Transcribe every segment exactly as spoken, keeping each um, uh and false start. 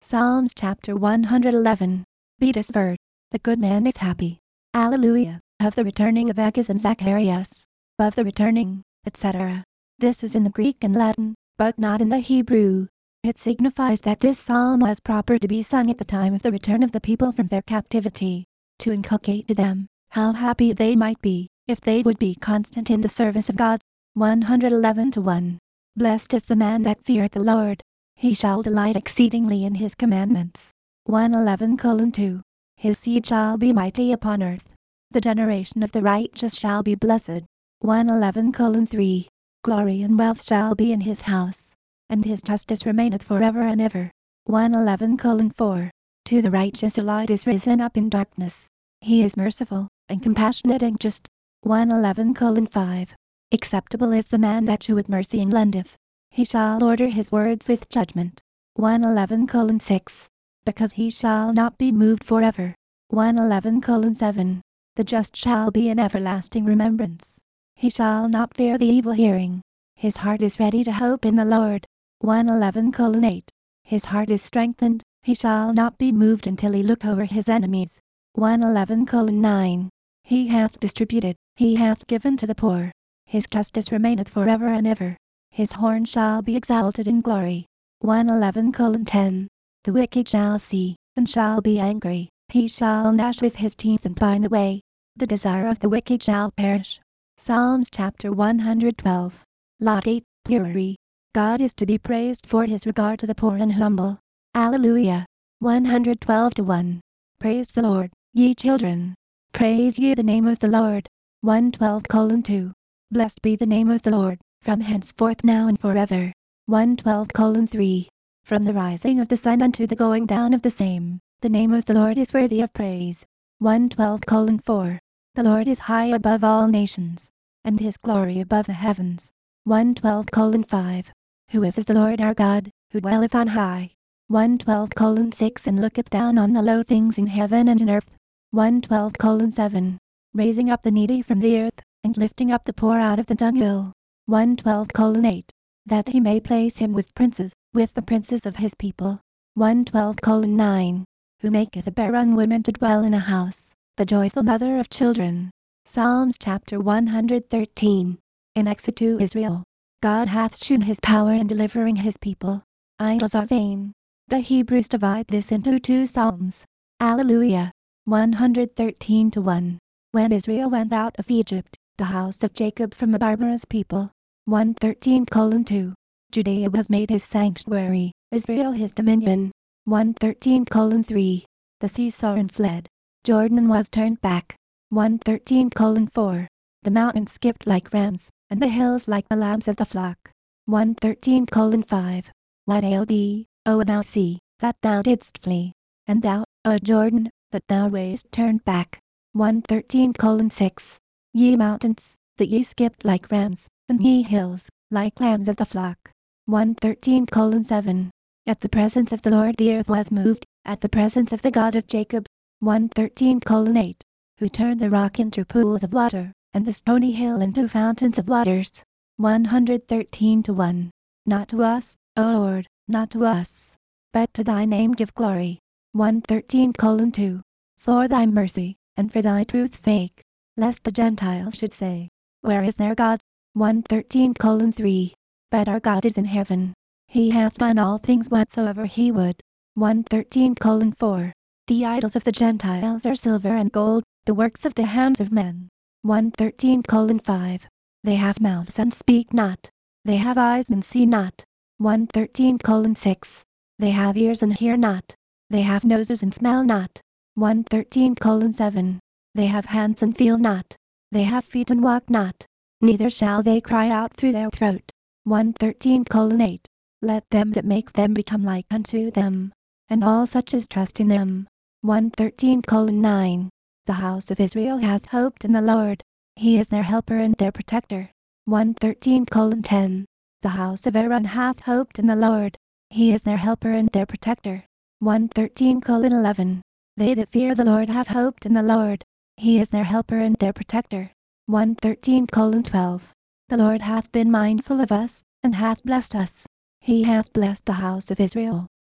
Psalms chapter one hundred eleven. Be dispersed. The good man is happy. Alleluia. Of the returning of Agis and Zacharias. Of the returning, et cetera. This is in the Greek and Latin, but not in the Hebrew. It signifies that this psalm was proper to be sung at the time of the return of the people from their captivity, to inculcate to them how happy they might be, if they would be constant in the service of God. one hundred eleven to one. Blessed is the man that feareth the Lord. He shall delight exceedingly in his commandments. one eleven two. His seed shall be mighty upon earth. The generation of the righteous shall be blessed. one eleven three. Glory and wealth shall be in his house, and his justice remaineth forever and ever. one eleven four. To the righteous a light is risen up in darkness. He is merciful, and compassionate and just. one eleven five. Acceptable is the man that sheweth mercy and lendeth. He shall order his words with judgment. one eleven six. Because he shall not be moved forever. one eleven seven. The just shall be in everlasting remembrance. He shall not fear the evil hearing. His heart is ready to hope in the Lord. one eleven eight. His heart is strengthened. He shall not be moved until he look over his enemies. one eleven nine. He hath distributed, he hath given to the poor. His justice remaineth forever and ever. His horn shall be exalted in glory. one eleven ten. The wicked shall see, and shall be angry. He shall gnash with his teeth and pine away. The desire of the wicked shall perish. Psalms chapter one hundred twelve. Lot eight. Purity. God is to be praised for his regard to the poor and humble. Alleluia. one hundred twelve to one. Praise the Lord, ye children. Praise ye the name of the Lord. one twelve two. Blessed be the name of the Lord, from henceforth now and forever. one twelve three. From the rising of the sun unto the going down of the same, the name of the Lord is worthy of praise. one twelve four. The Lord is high above all nations, and his glory above the heavens. one twelve five. Who is as the Lord our God, who dwelleth on high. one twelve six. And looketh down on the low things in heaven and in earth. one twelve seven. Raising up the needy from the earth, and lifting up the poor out of the dunghill. one twelve eight. That he may place him with princes, with the princes of his people. one twelve nine. Who maketh a barren woman to dwell in a house, the joyful mother of children. Psalms chapter one hundred thirteen. In exit to Israel. God hath shewn his power in delivering his people. Idols are vain. The Hebrews divide this into two psalms. Alleluia. one hundred thirteen to one. When Israel went out of Egypt, the house of Jacob from a barbarous people. one thirteen two. Judea was made his sanctuary, Israel his dominion. one thirteen three. The sea saw and fled. Jordan was turned back. one thirteen four. The mountains skipped like rams, and the hills like the lambs of the flock. one thirteen five. What ailed thee, O thou sea, that thou didst flee? And thou, O Jordan, that thou wast turned back? one thirteen six. Ye mountains, that ye skipped like rams, and ye hills, like lambs of the flock. one thirteen seven. At the presence of the Lord the earth was moved, at the presence of the God of Jacob. one thirteen eight. Who turned the rock into pools of water, and the stony hill into fountains of waters. one hundred thirteen to one. Not to us, O Lord, not to us, but to thy name give glory. one thirteen two. For thy mercy, and for thy truth's sake, lest the Gentiles should say, Where is their God? one thirteen three. But our God is in heaven. He hath done all things whatsoever he would. one thirteen four. The idols of the Gentiles are silver and gold, the works of the hands of men. one thirteen five. They have mouths and speak not. They have eyes and see not. one thirteen six. They have ears and hear not. They have noses and smell not. one thirteen seven. They have hands and feel not. They have feet and walk not. Neither shall they cry out through their throat. one thirteen eight. Let them that make them become like unto them, and all such as trust in them. one thirteen nine. The house of Israel hath hoped in the Lord. He is their helper and their protector. one thirteen ten. The house of Aaron hath hoped in the Lord. He is their helper and their protector. one thirteen eleven. They that fear the Lord have hoped in the Lord. He is their helper and their protector. one thirteen twelve. The Lord hath been mindful of us, and hath blessed us. He hath blessed the house of Israel.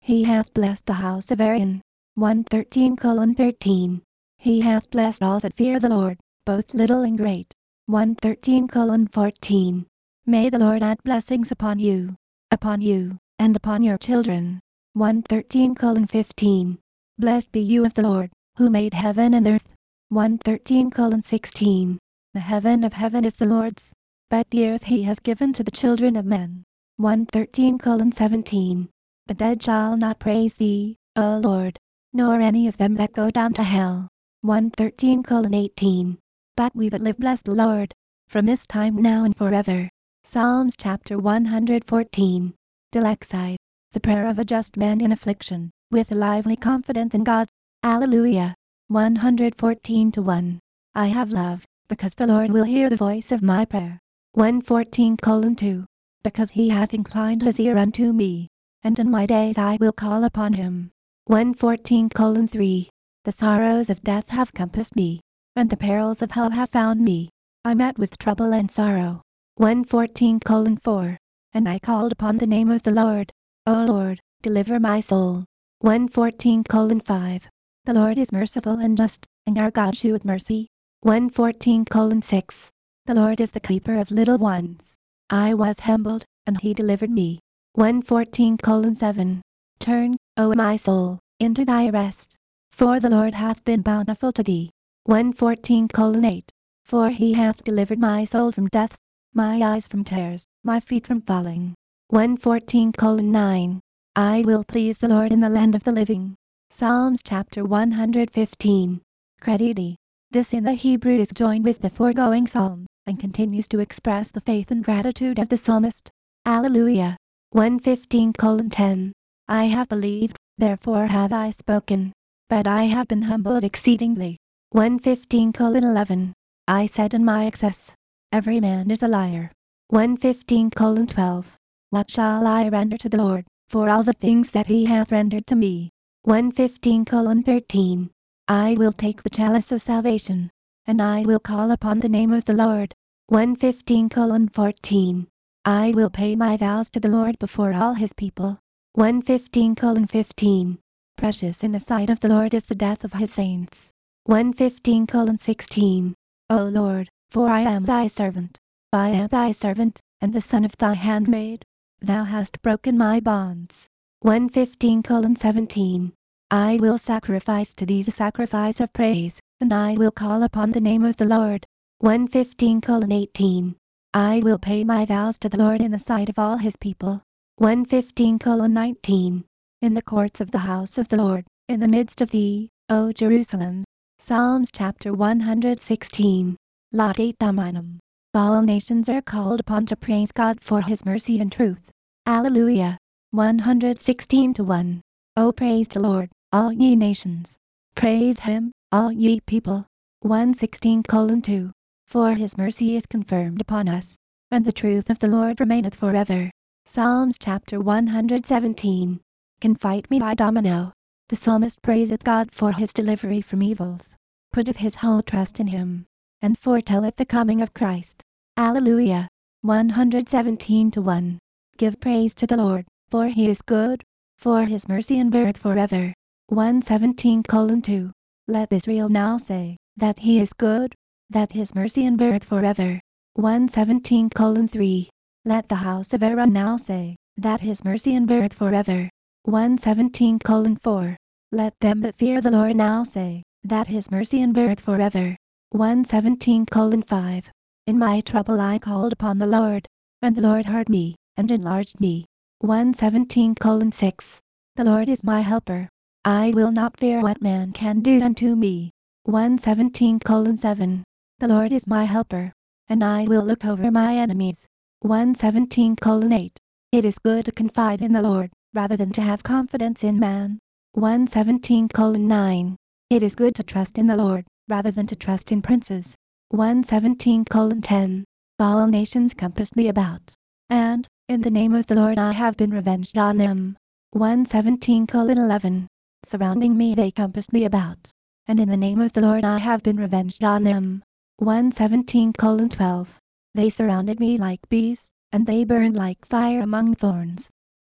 He hath blessed the house of Aaron. one thirteen thirteen. He hath blessed all that fear the Lord, both little and great. one thirteen fourteen. May the Lord add blessings upon you, upon you, and upon your children. one thirteen fifteen. Blessed be you of the Lord, who made heaven and earth. one thirteen sixteen. The heaven of heaven is the Lord's, but the earth he has given to the children of men. one thirteen seventeen. The dead shall not praise thee, O Lord, nor any of them that go down to hell. one thirteen eighteen. But we that live bless the Lord, from this time now and forever. Psalms chapter one hundred fourteen. Dilexide, the prayer of a just man in affliction, with a lively confidence in God. Alleluia. one hundred fourteen to one. I have love, because the Lord will hear the voice of my prayer. one fourteen two. Because he hath inclined his ear unto me, and in my days I will call upon him. one fourteen three. The sorrows of death have compassed me, and the perils of hell have found me. I met with trouble and sorrow. one fourteen four. And I called upon the name of the Lord. O Lord, deliver my soul. one fourteen five. The Lord is merciful and just, and our God sheweth mercy. one fourteen six. The Lord is the keeper of little ones. I was humbled, and he delivered me. one fourteen seven. Turn, O my soul, into thy rest, for the Lord hath been bountiful to thee. one fourteen eight. For he hath delivered my soul from death, my eyes from tears, my feet from falling. one fourteen nine. I will please the Lord in the land of the living. Psalms chapter one hundred fifteen. Credidi. This in the Hebrew is joined with the foregoing psalm, and continues to express the faith and gratitude of the psalmist. Alleluia. one fifteen ten. I have believed, therefore have I spoken. But I have been humbled exceedingly. one fifteen eleven. I said in my excess, every man is a liar. one fifteen twelve. What shall I render to the Lord, for all the things that he hath rendered to me? one fifteen thirteen. I will take the chalice of salvation, and I will call upon the name of the Lord. one fifteen fourteen. I will pay my vows to the Lord before all his people. one fifteen fifteen. Precious in the sight of the Lord is the death of his saints. one fifteen sixteen. O Lord, for I am thy servant. I am thy servant, and the son of thy handmaid. Thou hast broken my bonds. one fifteen seventeen. I will sacrifice to thee the sacrifice of praise, and I will call upon the name of the Lord. one fifteen eighteen. I will pay my vows to the Lord in the sight of all his people. one fifteen nineteen. In the courts of the house of the Lord, in the midst of thee, O Jerusalem. Psalms chapter one hundred sixteen. Laudate Dominum. All nations are called upon to praise God for his mercy and truth. Alleluia. one hundred sixteen to one. O praise the Lord, all ye nations. Praise him, all ye people. one sixteen two. For his mercy is confirmed upon us, and the truth of the Lord remaineth forever. Psalms chapter one hundred seventeen. Confite me by Domino. The psalmist praiseth God for his delivery from evils, putteth his whole trust in him, and foretelleth the coming of Christ. Alleluia. one hundred seventeen to one. Give praise to the Lord, for he is good, for his mercy endureth forever. one seventeen two. Let Israel now say, that he is good, that his mercy endureth forever. one seventeen three. Let the house of Aaron now say, that his mercy endureth forever. one seventeen four. Let them that fear the Lord now say, that his mercy endureth forever. one seventeen five. In my trouble I called upon the Lord, and the Lord heard me, and enlarged me. one seventeen six. The Lord is my helper. I will not fear what man can do unto me. one seventeen seven. The Lord is my helper, and I will look over my enemies. one seventeen eight. It is good to confide in the Lord, rather than to have confidence in man. one seventeen nine. It is good to trust in the Lord, rather than to trust in princes. one seventeen ten. All nations compassed me about, and, in the name of the Lord I have been revenged on them. one seventeen eleven. Surrounding me they compassed me about, and in the name of the Lord I have been revenged on them. one seventeen twelve. They surrounded me like bees, and they burned like fire among thorns.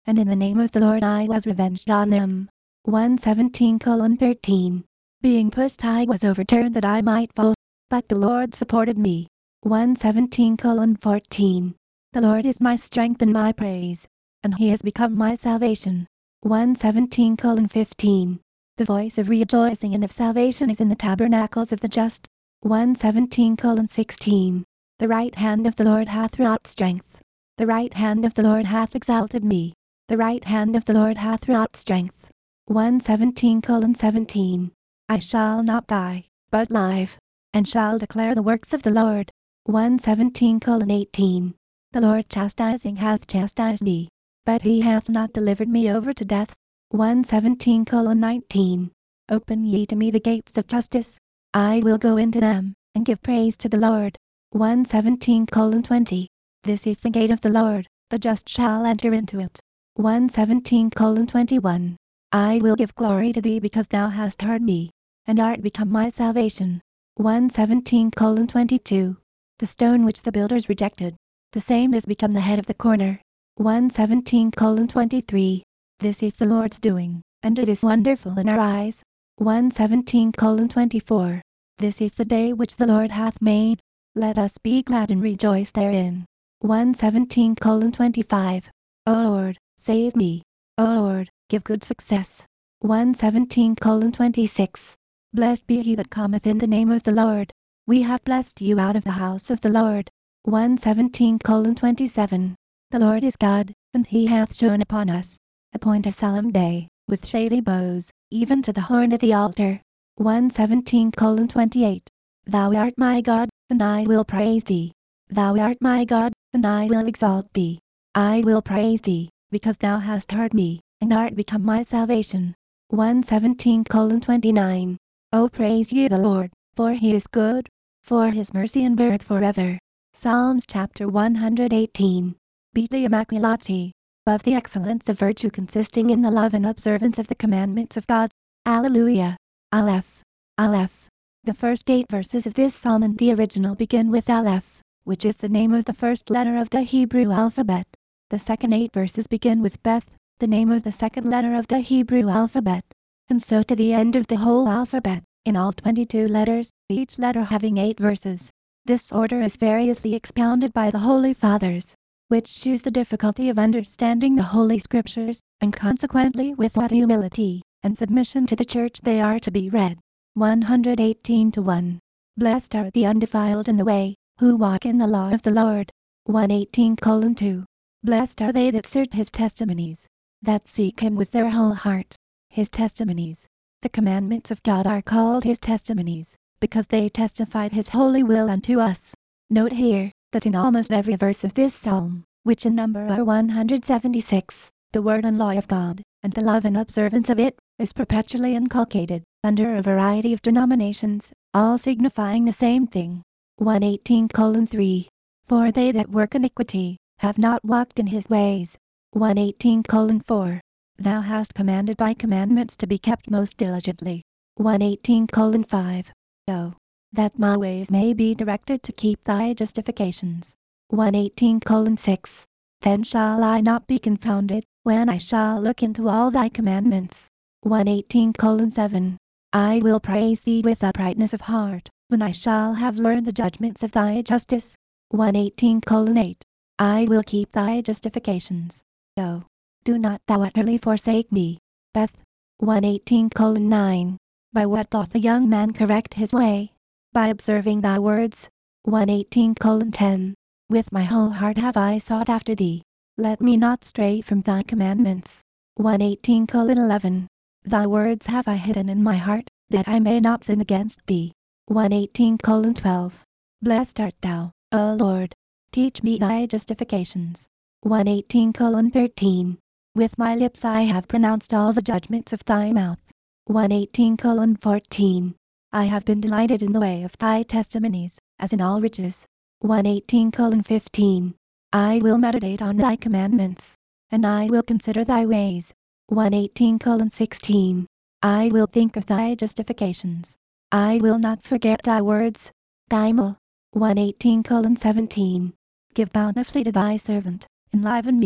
and in the name of the Lord I was revenged on them. one seventeen thirteen. Being pushed I was overturned that I might fall, but the Lord supported me. one seventeen fourteen. The Lord is my strength and my praise, and he has become my salvation. one seventeen fifteen. The voice of rejoicing and of salvation is in the tabernacles of the just. one seventeen sixteen. The right hand of the Lord hath wrought strength. The right hand of the Lord hath exalted me. The right hand of the Lord hath wrought strength. one seventeen seventeen. I shall not die, but live, and shall declare the works of the Lord. one seventeen eighteen. The Lord chastising hath chastised me, but he hath not delivered me over to death. one seventeen nineteen. Open ye to me the gates of justice. I will go into them, and give praise to the Lord. one seventeen twenty. This is the gate of the Lord, the just shall enter into it. one seventeen twenty-one. I will give glory to thee because thou hast heard me, and art become my salvation. one seventeen twenty-two. The stone which the builders rejected, the same is become the head of the corner. one seventeen twenty-three. This is the Lord's doing, and it is wonderful in our eyes. one seventeen twenty-four. This is the day which the Lord hath made. Let us be glad and rejoice therein. one seventeen twenty-five. O Lord, save me. O Lord, give good success. one seventeen twenty-six. Blessed be he that cometh in the name of the Lord. We have blessed you out of the house of the Lord. one seventeen twenty-seven. The Lord is God, and he hath shone upon us. Appoint a solemn day, with shady boughs, even to the horn of the altar. one seventeen twenty-eight. Thou art my God, and I will praise thee. Thou art my God, and I will exalt thee. I will praise thee, because thou hast heard me, and art become my salvation. one seventeen twenty-nine. O praise ye the Lord, for he is good, for his mercy endureth forever. Psalms chapter one hundred eighteen. Be the Immaculati, of the excellence of virtue consisting in the love and observance of the commandments of God. Alleluia. Aleph. Aleph. The first eight verses of this psalm in the original begin with Aleph, which is the name of the first letter of the Hebrew alphabet. The second eight verses begin with Beth, the name of the second letter of the Hebrew alphabet. And so to the end of the whole alphabet, in all twenty-two letters, each letter having eight verses. This order is variously expounded by the Holy Fathers, which shews the difficulty of understanding the Holy Scriptures, and consequently with what humility and submission to the Church they are to be read. one hundred eighteen to one. Blessed are the undefiled in the way, who walk in the law of the Lord. one eighteen two. Blessed are they that search his testimonies, that seek him with their whole heart. His testimonies. The commandments of God are called his testimonies, because they testified his holy will unto us. Note here, that in almost every verse of this psalm, which in number are one hundred seventy-six, the word and law of God, and the love and observance of it, is perpetually inculcated, under a variety of denominations, all signifying the same thing. one eighteen three. For they that work iniquity, have not walked in his ways. one eighteen four. Thou hast commanded thy commandments to be kept most diligently. one eighteen five. O, that my ways may be directed to keep thy justifications. one eighteen six. Then shall I not be confounded, when I shall look into all thy commandments. one eighteen seven. I will praise thee with uprightness of heart, when I shall have learned the judgments of thy justice. one eighteen eight. I will keep thy justifications. O, do not thou utterly forsake me. Beth. one eighteen nine. By what doth a young man correct his way? By observing thy words. one eighteen ten. With my whole heart have I sought after thee. Let me not stray from thy commandments. one eighteen eleven. Thy words have I hidden in my heart, that I may not sin against thee. one eighteen twelve. Blessed art thou, O Lord. Teach me thy justifications. one eighteen thirteen. With my lips I have pronounced all the judgments of thy mouth. one eighteen fourteen. I have been delighted in the way of thy testimonies, as in all riches. one eighteen fifteen. I will meditate on thy commandments, and I will consider thy ways. one eighteen sixteen. I will think of thy justifications. I will not forget thy words. Daimel. one eighteen seventeen. Give bountifully to thy servant, enliven me.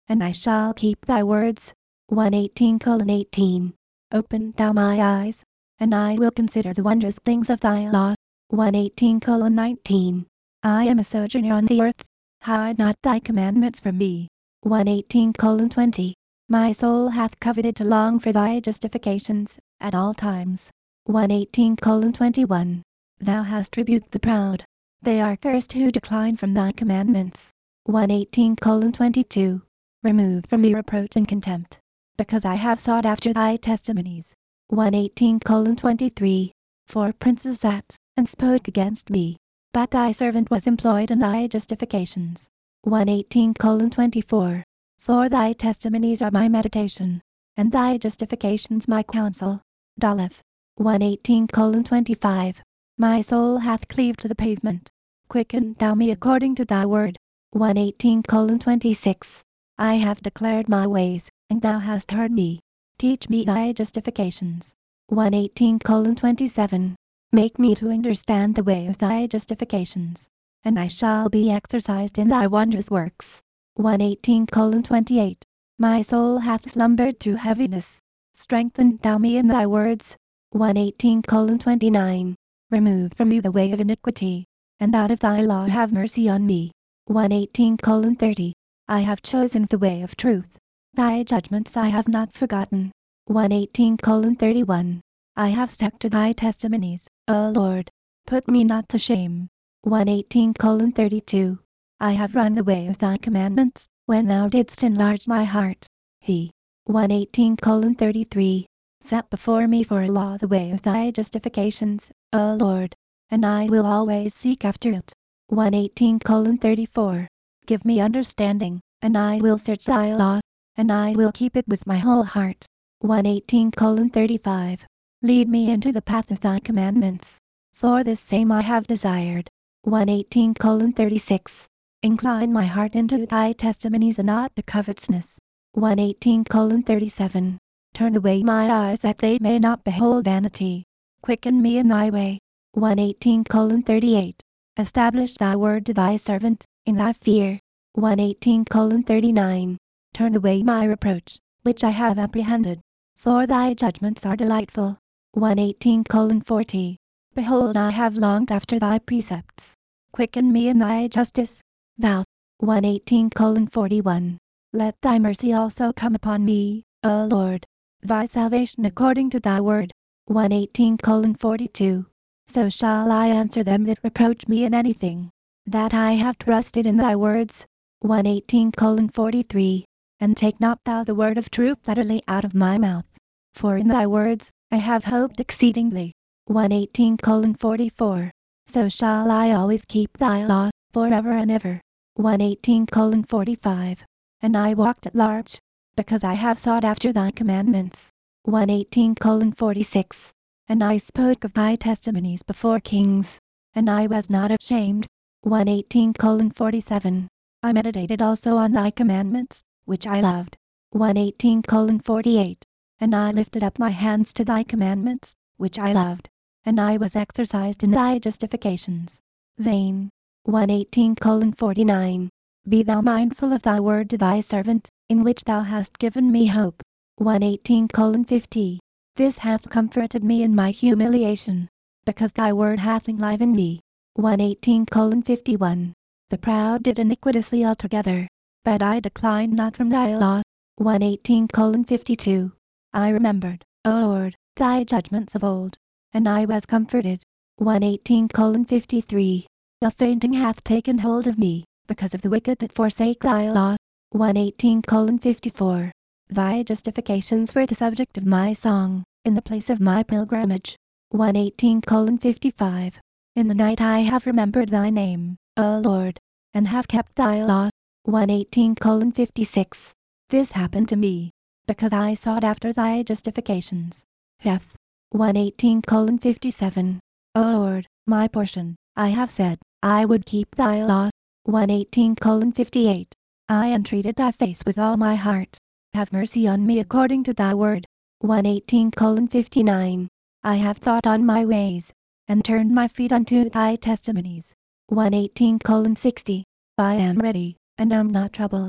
and I shall keep thy words. one eighteen eighteen. Open thou my eyes, and I will consider the wondrous things of thy law. one eighteen nineteen. I am a sojourner on the earth. Hide not thy commandments from me. one eighteen twenty. My soul hath coveted to long for thy justifications, at all times. one eighteen twenty-one. Thou hast rebuked the proud. They are cursed who decline from thy commandments. one eighteen twenty-two. Remove from me reproach and contempt, because I have sought after thy testimonies. one eighteen twenty-three. For princes sat, and spoke against me, but thy servant was employed in thy justifications. one eighteen twenty-four. For thy testimonies are my meditation, and thy justifications my counsel. Daleth. one eighteen twenty-five. My soul hath cleaved to the pavement. Quicken thou me according to thy word. one eighteen twenty-six. I have declared my ways, and thou hast heard me. Teach me thy justifications. one eighteen twenty-seven. Make me to understand the way of thy justifications, and I shall be exercised in thy wondrous works. one eighteen twenty-eight. My soul hath slumbered through heaviness. Strengthen thou me in thy words. one eighteen twenty-nine. Remove from me the way of iniquity, and out of thy law have mercy on me. one eighteen thirty. I have chosen the way of truth. Thy judgments I have not forgotten. one eighteen thirty-one. I have stuck to thy testimonies, O Lord. Put me not to shame. one eighteen thirty-two. I have run the way of thy commandments, when thou didst enlarge my heart. He. one eighteen thirty-three. Set before me for a law the way of thy justifications, O Lord, and I will always seek after it. one eighteen thirty-four. Give me understanding, and I will search thy law, and I will keep it with my whole heart. one eighteen thirty-five. Lead me into the path of thy commandments, for this same I have desired. one eighteen thirty-six. Incline my heart into thy testimonies and not to covetousness. one eighteen thirty-seven. Turn away my eyes that they may not behold vanity. Quicken me in thy way. one eighteen thirty-eight. Establish thy word to thy servant, in thy fear. one eighteen thirty-nine. Turn away my reproach, which I have apprehended, for thy judgments are delightful. one eighteen forty. Behold, I have longed after thy precepts. Quicken me in thy justice. Thou. one eighteen forty-one. Let thy mercy also come upon me, O Lord, thy salvation according to thy word. one eighteen forty-two. So shall I answer them that reproach me in anything, that I have trusted in thy words. one eighteen forty-three. And take not thou the word of truth utterly out of my mouth, for in thy words I have hoped exceedingly. one eighteen forty-four. So shall I always keep thy law, forever and ever. one eighteen forty-five. And I walked at large, because I have sought after thy commandments. one eighteen forty-six. And I spoke of thy testimonies before kings, and I was not ashamed. one eighteen forty-seven. I meditated also on thy commandments, which I loved. one eighteen forty-eight. And I lifted up my hands to thy commandments, which I loved, and I was exercised in thy justifications. Zane. one eighteen forty-nine. Be thou mindful of thy word to thy servant, in which thou hast given me hope. one eighteen fifty. This hath comforted me in my humiliation, because thy word hath enlivened me. one eighteen fifty-one. The proud did iniquitously altogether, but I declined not from thy law. one eighteen fifty-two. I remembered, O Lord, thy judgments of old, and I was comforted. one eighteen fifty-three. The fainting hath taken hold of me, because of the wicked that forsake thy law. one eighteen fifty-four. Thy justifications were the subject of my song, in the place of my pilgrimage. one eighteen fifty-five. In the night I have remembered thy name, O Lord, and have kept thy law. one eighteen fifty-six. This happened to me, because I sought after thy justifications. Heth. one eighteen fifty-seven. O Lord, my portion, I have said, I would keep thy law. one eighteen fifty-eight. I entreated thy face with all my heart. Have mercy on me according to thy word. one eighteen fifty-nine. I have thought on my ways, and turned my feet unto thy testimonies. one eighteen sixty. I am ready, and am not troubled.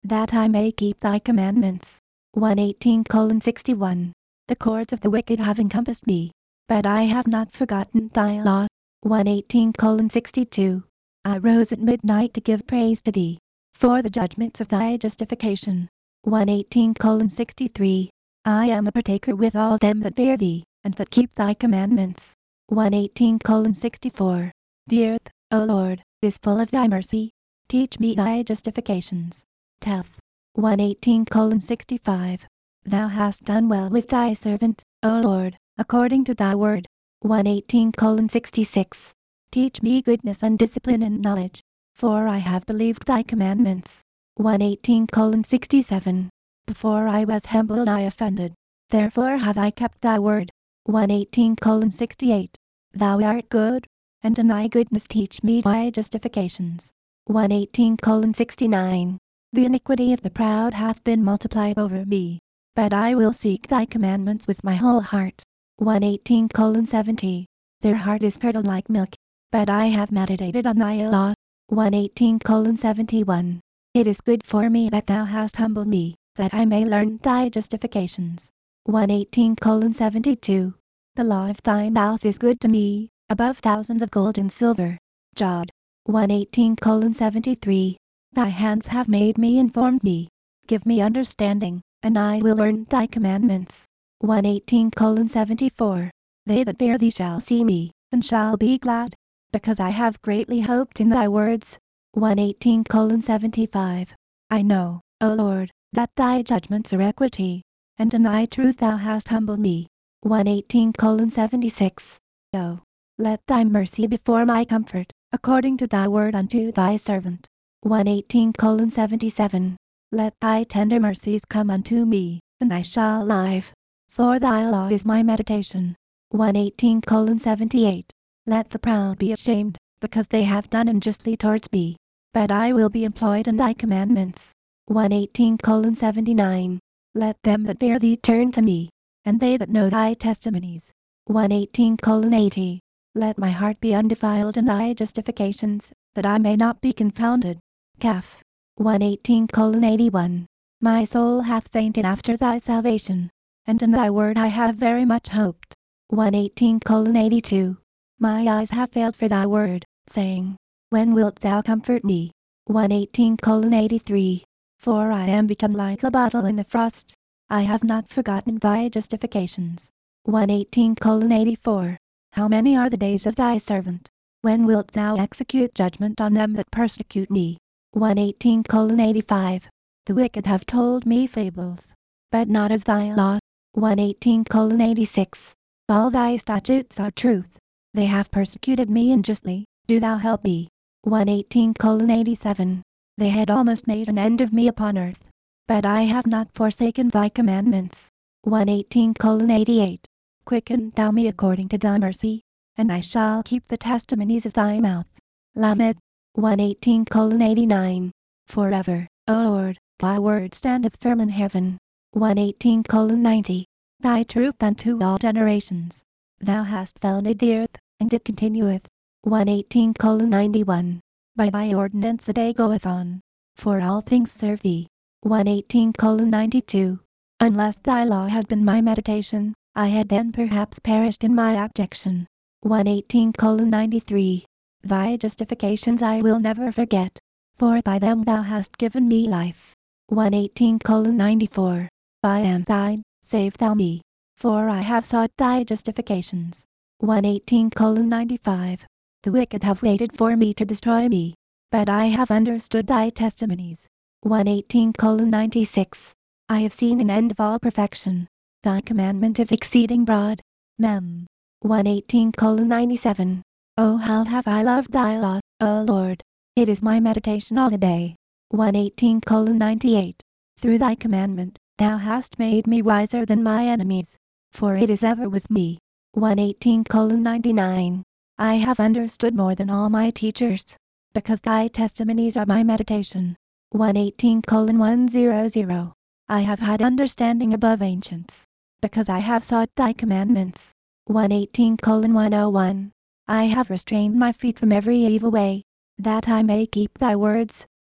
that I may keep thy commandments. one eighteen sixty-one. The cords of the wicked have encompassed me, but I have not forgotten thy law. one eighteen sixty-two. I rose at midnight to give praise to thee, for the judgments of thy justification. one eighteen sixty-three. I am a partaker with all them that fear thee, and that keep thy commandments. one eighteen sixty-four. The earth, O Lord, is full of thy mercy. Teach me thy justifications. Teth. one eighteen sixty-five. Thou hast done well with thy servant, O Lord, according to thy word. one eighteen sixty-six. Teach me goodness and discipline and knowledge, for I have believed thy commandments. one eighteen sixty-seven. Before I was humbled I offended, therefore have I kept thy word. one eighteen sixty-eight. Thou art good, and in thy goodness teach me thy justifications. one eighteen sixty-nine. The iniquity of the proud hath been multiplied over me, but I will seek thy commandments with my whole heart. one eighteen seventy. Their heart is curdled like milk, but I have meditated on thy law. one eighteen seventy-one. It is good for me that thou hast humbled me, that I may learn thy justifications. one eighteen seventy-two. The law of thy mouth is good to me, above thousands of gold and silver. Jod. one eighteen seventy-three. Thy hands have made me informed me. Give me understanding, and I will learn thy commandments. one eighteen seventy-four. They that fear thee shall see me, and shall be glad, because I have greatly hoped in thy words. one eighteen seventy-five. I know, O Lord, that thy judgments are equity, and in thy truth thou hast humbled me. one eighteen seventy-six. O, let thy mercy be for my comfort, according to thy word unto thy servant. one eighteen seventy-seven. Let thy tender mercies come unto me, and I shall live, for thy law is my meditation. one eighteen seventy-eight. Let the proud be ashamed, because they have done unjustly towards me, but I will be employed in thy commandments. one eighteen seventy-nine. Let them that fear thee turn to me, and they that know thy testimonies. one eighteen eighty. Let my heart be undefiled in thy justifications, that I may not be confounded. Kaf. one eighteen eighty-one. My soul hath fainted after thy salvation, and in thy word I have very much hoped. one eighteen eighty-two. My eyes have failed for thy word, saying, when wilt thou comfort me? one eighteen eighty-three. For I am become like a bottle in the frost. I have not forgotten thy justifications. one eighteen eighty-four. How many are the days of thy servant? When wilt thou execute judgment on them that persecute me? one eighteen eighty-five. The wicked have told me fables, but not as thy law. one eighteen eighty-six. All thy statutes are truth. They have persecuted me unjustly, do thou help me. one eighteen eighty-seven. They had almost made an end of me upon earth, but I have not forsaken thy commandments. one eighteen eighty-eight. Quicken thou me according to thy mercy, and I shall keep the testimonies of thy mouth. Lamed. one eighteen eighty-nine. Forever, O Lord, thy word standeth firm in heaven. one eighteen ninety. Thy truth unto all generations. Thou hast founded the earth, and it continueth. one eighteen ninety-one. By thy ordinance the day goeth on, for all things serve thee. one eighteen ninety-two. Unless thy law had been my meditation, I had then perhaps perished in my abjection. one eighteen ninety-three. Thy justifications I will never forget, for by them thou hast given me life. one eighteen ninety-four. I am thine, save thou me, for I have sought thy justifications. one eighteen ninety-five. The wicked have waited for me to destroy me, but I have understood thy testimonies. one eighteen ninety-six. I have seen an end of all perfection. Thy commandment is exceeding broad. Mem. one eighteen ninety-seven. O how have I loved thy law, O Lord! It is my meditation all the day. one eighteen ninety-eight. Through thy commandment, thou hast made me wiser than my enemies, for it is ever with me. one eighteen ninety-nine. I have understood more than all my teachers, because thy testimonies are my meditation. one eighteen one hundred. I have had understanding above ancients, because I have sought thy commandments. one eighteen one oh one. I have restrained my feet from every evil way, that I may keep thy words.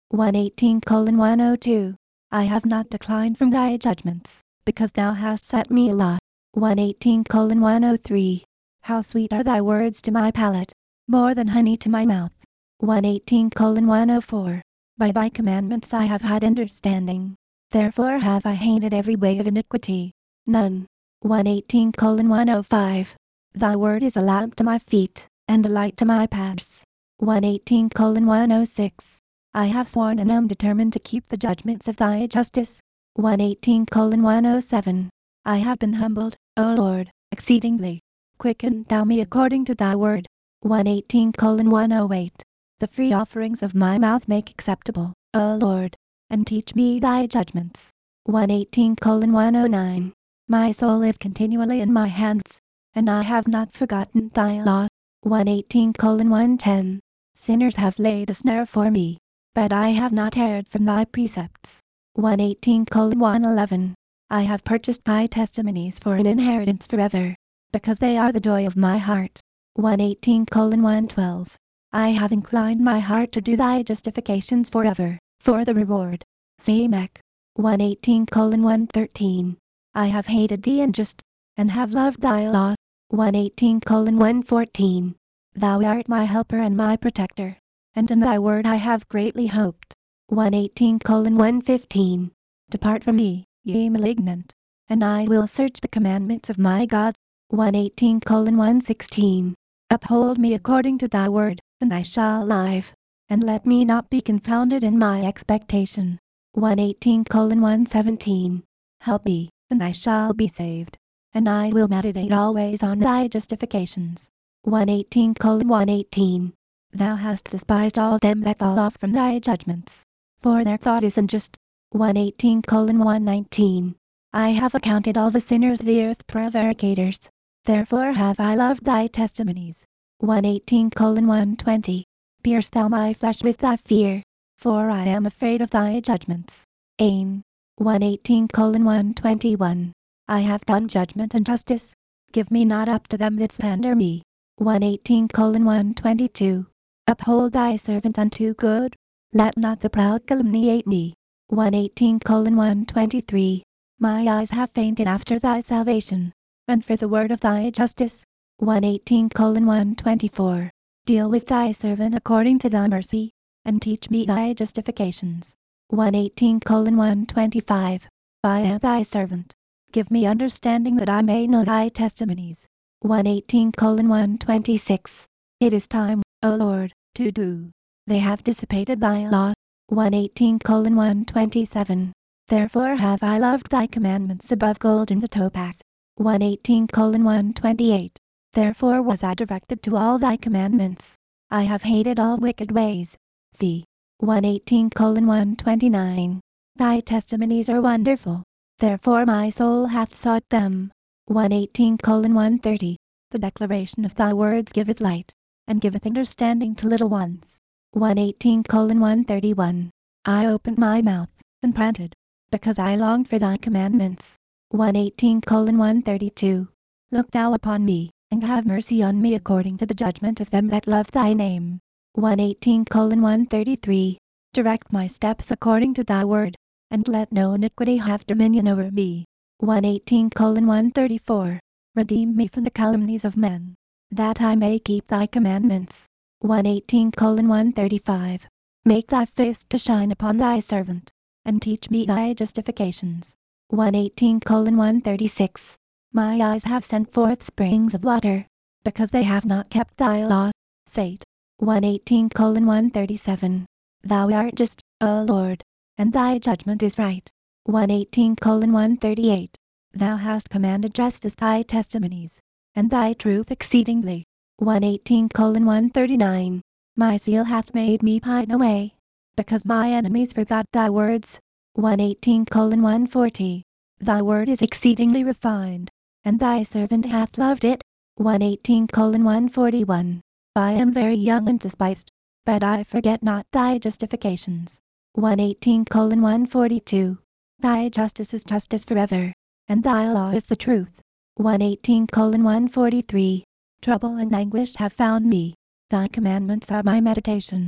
one eighteen colon one oh two. I have not declined from thy judgments, because thou hast set me a law. one eighteen colon one oh three. How sweet are thy words to my palate, more than honey to my mouth. one eighteen colon one oh four. By thy commandments I have had understanding, therefore have I hated every way of iniquity. None. one eighteen colon one oh five. Thy word is a lamp to my feet, and a light to my paths. one eighteen colon one oh six. I have sworn and am determined to keep the judgments of thy justice. one eighteen colon one oh seven. I have been humbled, O Lord, exceedingly. Quicken thou me according to thy word. one eighteen colon one oh eight. The free offerings of my mouth make acceptable, O Lord, and teach me thy judgments. one eighteen colon one oh nine. My soul is continually in my hands, and I have not forgotten thy law. one eighteen colon one ten. Sinners have laid a snare for me, but I have not erred from thy precepts. one eighteen colon one eleven. I have purchased thy testimonies for an inheritance forever, because they are the joy of my heart. one eighteen colon one twelve. I have inclined my heart to do thy justifications forever, for the reward. Zemech. one eighteen colon one thirteen. I have hated the unjust, and have loved thy law. one eighteen colon one fourteen. Thou art my helper and my protector, and in thy word I have greatly hoped. one eighteen colon one fifteen. Depart from me, ye malignant, and I will search the commandments of my God. one eighteen colon one sixteen. Uphold me according to thy word, and I shall live, and let me not be confounded in my expectation. one eighteen colon one seventeen. Help me, and I shall be saved, and I will meditate always on thy justifications. one eighteen colon one eighteen. Thou hast despised all them that fall off from thy judgments, for their thought is unjust. one eighteen colon one nineteen. I have accounted all the sinners of the earth prevaricators, therefore have I loved thy testimonies. one eighteen colon one twenty. Pierce thou my flesh with thy fear, for I am afraid of thy judgments. Ain. one eighteen colon one twenty-one. I have done judgment and justice, give me not up to them that slander me. one eighteen colon one twenty-two. Uphold thy servant unto good, let not the proud calumniate me. one eighteen colon one twenty-three. My eyes have fainted after thy salvation, and for the word of thy justice. one eighteen colon one twenty-four. Deal with thy servant according to thy mercy, and teach me thy justifications. one eighteen colon one twenty-five. I am thy servant, give me understanding that I may know thy testimonies. one eighteen colon one twenty-six. It is time, O Lord, to do. They have dissipated thy law. one eighteen colon one twenty-seven. Therefore have I loved thy commandments above gold and the topaz. one eighteen colon one twenty-eight. Therefore was I directed to all thy commandments. I have hated all wicked ways. V. one eighteen colon one twenty-nine. Thy testimonies are wonderful, therefore my soul hath sought them. one eighteen colon one thirty. The declaration of thy words giveth light, and giveth understanding to little ones. one eighteen colon one thirty-one. I opened my mouth, and panted, because I longed for thy commandments. one eighteen colon one thirty-two. Look thou upon me, and have mercy on me according to the judgment of them that love thy name. one eighteen colon one thirty-three. Direct my steps according to thy word, and let no iniquity have dominion over me. one eighteen colon one thirty-four. Redeem me from the calumnies of men, that I may keep thy commandments. one eighteen colon one thirty-five. Make thy face to shine upon thy servant, and teach me thy justifications. one eighteen colon one thirty-six. My eyes have sent forth springs of water, because they have not kept thy law. Sate. one eighteen colon one thirty-seven. Thou art just, O Lord, and thy judgment is right. one eighteen colon one thirty-eight. Thou hast commanded justice thy testimonies, and thy truth exceedingly. one eighteen colon one thirty-nine. My zeal hath made me pine away, because my enemies forgot thy words. one eighteen colon one forty. Thy word is exceedingly refined, and thy servant hath loved it. one eighteen colon one forty-one. I am very young and despised, but I forget not thy justifications. one eighteen colon one forty-two. Thy justice is justice forever, and thy law is the truth. one eighteen colon one forty-three. Trouble and anguish have found me. Thy commandments are my meditation.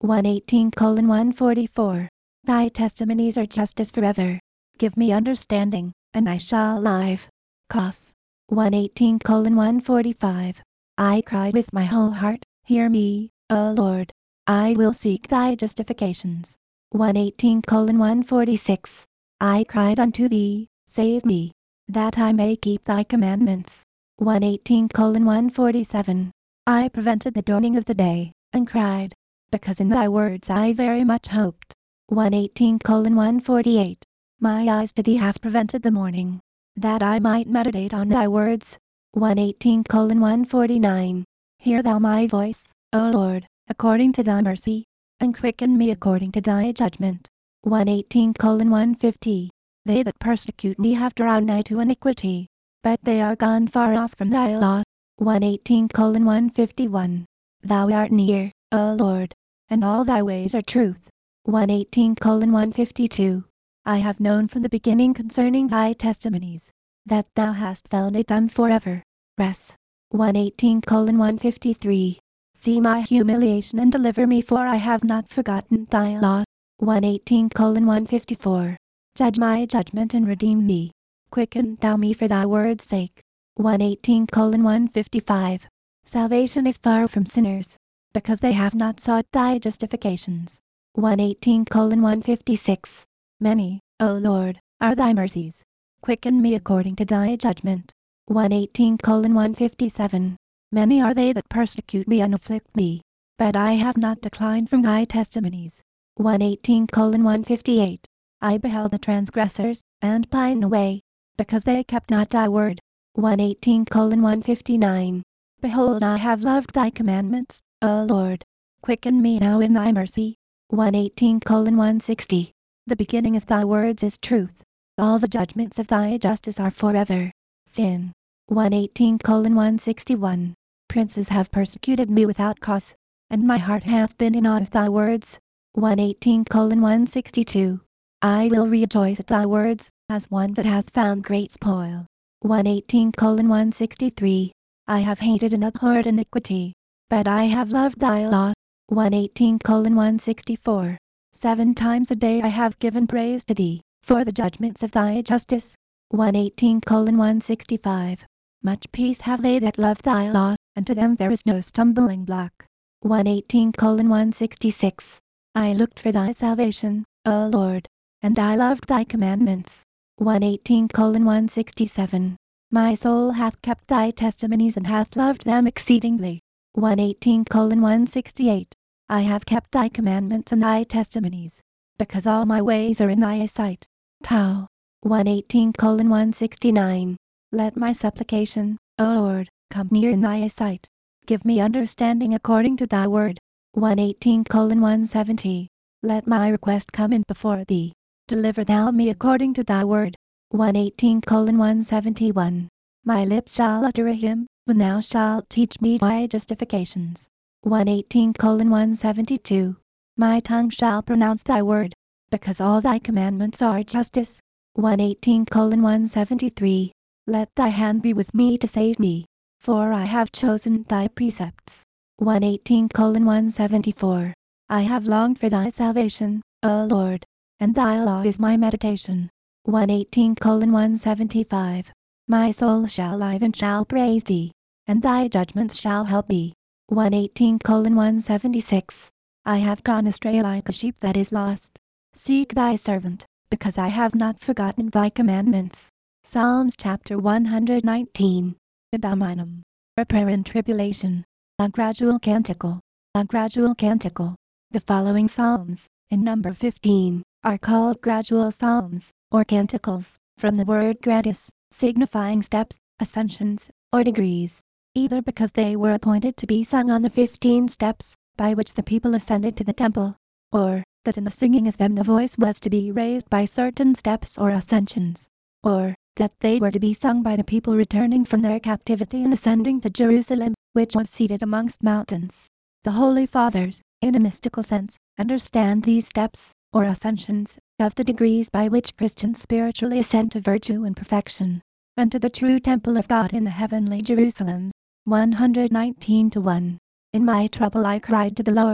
one eighteen colon one forty-four. Thy testimonies are justice forever. Give me understanding, and I shall live. Cough. one eighteen colon one forty-five. I cried with my whole heart, hear me, O Lord. I will seek thy justifications. one eighteen colon one forty-six. I cried unto thee, save me, that I may keep thy commandments. one eighteen colon one forty-seven. I prevented the dawning of the day, and cried, because in thy words I very much hoped. one eighteen colon one forty-eight. My eyes to thee have prevented the morning, that I might meditate on thy words. one eighteen colon one forty-nine. Hear thou my voice, O Lord, according to thy mercy, and quicken me according to thy judgment. one eighteen colon one fifty. They that persecute me have drawn nigh to iniquity, but they are gone far off from thy law. one eighteen colon one fifty-one. Thou art near, O Lord, and all thy ways are truth. one eighteen colon one fifty-two. I have known from the beginning concerning thy testimonies, that thou hast founded them forever. Res. one eighteen colon one fifty-three. See my humiliation and deliver me, for I have not forgotten thy law. one eighteen colon one fifty-four. Judge my judgment and redeem me. Quicken thou me for thy word's sake. one eighteen colon one fifty-five. Salvation is far from sinners, because they have not sought thy justifications. one eighteen colon one fifty-six. Many, O Lord, are thy mercies. Quicken me according to thy judgment. one eighteen colon one fifty-seven. Many are they that persecute me and afflict me, but I have not declined from thy testimonies. one eighteen colon one fifty-eight. I beheld the transgressors, and pined away, because they kept not thy word. one eighteen colon one fifty-nine. Behold, I have loved thy commandments, O Lord. Quicken me now in thy mercy. one eighteen colon one sixty. The beginning of thy words is truth. All the judgments of thy justice are forever. Sin. one eighteen colon one sixty-one. Princes have persecuted me without cause, and my heart hath been in awe of thy words. one eighteen colon one sixty-two. I will rejoice at thy words, as one that hath found great spoil. one eighteen colon one sixty-three. I have hated and abhorred iniquity, but I have loved thy law. one eighteen colon one sixty-four. Seven times a day I have given praise to thee, for the judgments of thy justice. one eighteen colon one sixty-five. Much peace have they that love thy law, and to them there is no stumbling block. one eighteen colon one sixty-six. I looked for thy salvation, O Lord, and I loved thy commandments. one eighteen colon one sixty-seven. My soul hath kept thy testimonies and hath loved them exceedingly. one eighteen colon one sixty-eight. I have kept thy commandments and thy testimonies, because all my ways are in thy sight. Tau. one eighteen colon one sixty-nine. Let my supplication, O Lord, come near in thy sight. Give me understanding according to thy word. one eighteen colon one seventy. Let my request come in before thee. Deliver thou me according to thy word. one eighteen colon one seventy-one. My lips shall utter a hymn, when thou shalt teach me thy justifications. one eighteen colon one seventy-two. My tongue shall pronounce thy word, because all thy commandments are justice. one eighteen colon one seventy-three. Let thy hand be with me to save me, for I have chosen thy precepts. one eighteen colon one seventy-four. I have longed for thy salvation, O Lord, and thy law is my meditation. one eighteen colon one seventy-five. My soul shall live and shall praise thee, and thy judgments shall help me. one eighteen colon one seventy-six. I have gone astray like a sheep that is lost. Seek thy servant, because I have not forgotten thy commandments. Psalms chapter one hundred nineteen. Edaminum. A prayer in tribulation. A gradual canticle. A gradual canticle. The following psalms, in number fifteen, are called gradual psalms, or canticles, from the word gradus, signifying steps, ascensions, or degrees, either because they were appointed to be sung on the fifteen steps, by which the people ascended to the temple, or, that in the singing of them the voice was to be raised by certain steps or ascensions, or, that they were to be sung by the people returning from their captivity and ascending to Jerusalem, which was seated amongst mountains. The Holy Fathers, in a mystical sense, understand these steps, or ascensions, of the degrees by which Christians spiritually ascend to virtue and perfection, and to the true temple of God in the heavenly Jerusalem. one hundred nineteen to one. In my trouble I cried to the Lord,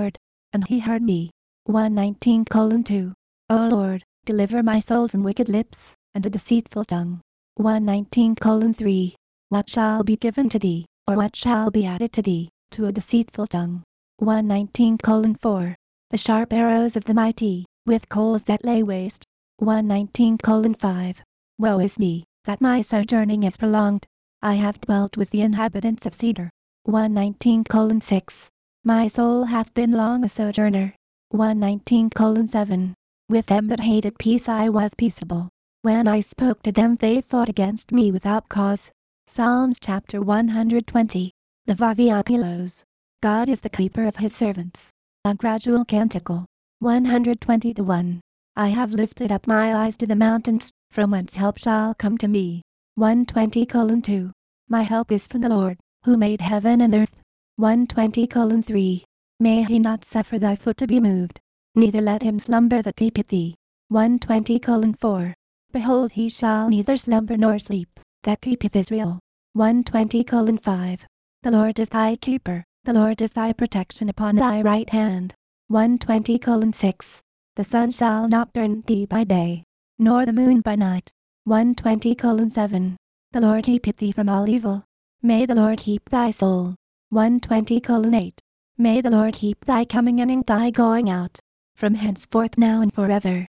and he heard me. one nineteen colon two. O Lord, deliver my soul from wicked lips, and a deceitful tongue. one nineteen colon three. What shall be given to thee, or what shall be added to thee, to a deceitful tongue? one nineteen colon four. The sharp arrows of the mighty, with coals that lay waste. one nineteen colon five. Woe is me, that my sojourning is prolonged. I have dwelt with the inhabitants of cedar. one nineteen colon six. My soul hath been long a sojourner. one nineteen colon seven. With them that hated peace I was peaceable. When I spoke to them they fought against me without cause. Psalms chapter one hundred twenty. The Vaviakilos. God is the keeper of his servants. A gradual canticle. one hundred twenty to one. I have lifted up my eyes to the mountains, from whence help shall come to me. one twenty colon two. My help is from the Lord, who made heaven and earth. one twenty colon three. May he not suffer thy foot to be moved, neither let him slumber that keepeth thee. one twenty colon four. Behold, he shall neither slumber nor sleep, that keepeth Israel. one twenty colon five. The Lord is thy keeper, the Lord is thy protection upon thy right hand. one twenty colon six. The sun shall not burn thee by day, nor the moon by night. one twenty colon seven. The Lord keepeth thee from all evil. May the Lord keep thy soul. one twenty colon eight. May the Lord keep thy coming in and thy going out, from henceforth now and forever.